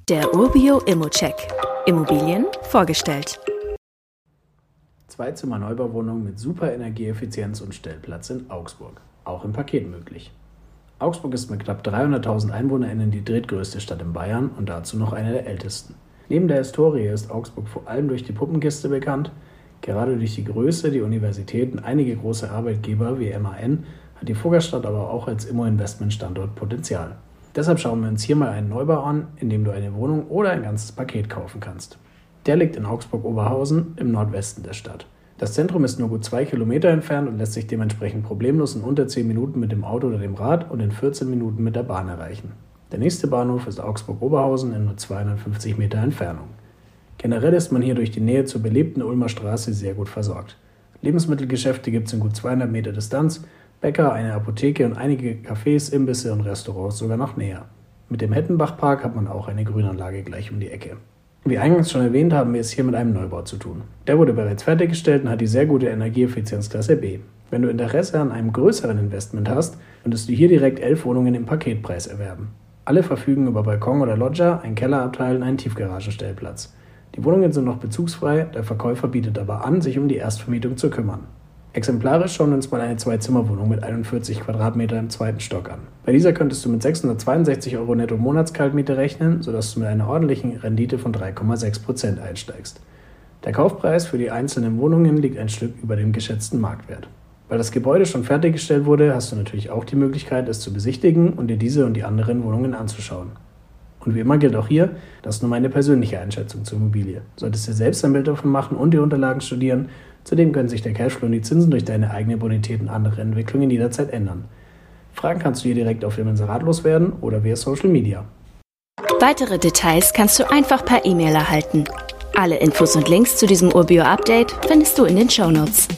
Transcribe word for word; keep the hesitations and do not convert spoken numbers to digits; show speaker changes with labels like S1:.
S1: Der Urbio Immocheck. Immobilien vorgestellt.
S2: Zwei-Zimmer-Neubauwohnung mit super Energieeffizienz und Stellplatz in Augsburg. Auch im Paket möglich. Augsburg ist mit knapp dreihunderttausend EinwohnerInnen die drittgrößte Stadt in Bayern und dazu noch eine der ältesten. Neben der Historie ist Augsburg vor allem durch die Puppenkiste bekannt. Gerade durch die Größe, die Universitäten, einige große Arbeitgeber wie M A N hat die Vorstadt aber auch als Immo-Investment-Standort Potenzial. Deshalb schauen wir uns hier mal einen Neubau an, in dem du eine Wohnung oder ein ganzes Paket kaufen kannst. Der liegt in Augsburg-Oberhausen im Nordwesten der Stadt. Das Zentrum ist nur gut zwei Kilometer entfernt und lässt sich dementsprechend problemlos in unter zehn Minuten mit dem Auto oder dem Rad und in vierzehn Minuten mit der Bahn erreichen. Der nächste Bahnhof ist Augsburg-Oberhausen in nur zweihundertfünfzig Meter Entfernung. Generell ist man hier durch die Nähe zur belebten Ulmer Straße sehr gut versorgt. Lebensmittelgeschäfte gibt es in gut zweihundert Meter Distanz, Bäcker, eine Apotheke und einige Cafés, Imbisse und Restaurants sogar noch näher. Mit dem Hettenbach-Park hat man auch eine Grünanlage gleich um die Ecke. Wie eingangs schon erwähnt, haben wir es hier mit einem Neubau zu tun. Der wurde bereits fertiggestellt und hat die sehr gute Energieeffizienzklasse B. Wenn du Interesse an einem größeren Investment hast, könntest du hier direkt elf Wohnungen im Paketpreis erwerben. Alle verfügen über Balkon oder Loggia, einen Kellerabteil und einen Tiefgaragenstellplatz. Die Wohnungen sind noch bezugsfrei, der Verkäufer bietet aber an, sich um die Erstvermietung zu kümmern. Exemplarisch schauen wir uns mal eine Zwei-Zimmer-Wohnung mit einundvierzig Quadratmeter im zweiten Stock an. Bei dieser könntest du mit sechshundertzweiundsechzig Euro netto Monatskaltmiete rechnen, sodass du mit einer ordentlichen Rendite von drei Komma sechs Prozent einsteigst. Der Kaufpreis für die einzelnen Wohnungen liegt ein Stück über dem geschätzten Marktwert. Weil das Gebäude schon fertiggestellt wurde, hast du natürlich auch die Möglichkeit, es zu besichtigen und dir diese und die anderen Wohnungen anzuschauen. Und wie immer gilt auch hier, das ist nur meine persönliche Einschätzung zur Immobilie. Solltest du selbst ein Bild davon machen und die Unterlagen studieren, zudem können sich der Cashflow und die Zinsen durch deine eigene Bonität und andere Entwicklungen jederzeit ändern. Fragen kannst du hier direkt auf dem Inserat loswerden oder via Social Media.
S1: Weitere Details kannst du einfach per E-Mail erhalten. Alle Infos und Links zu diesem Urbio-Update findest du in den Shownotes.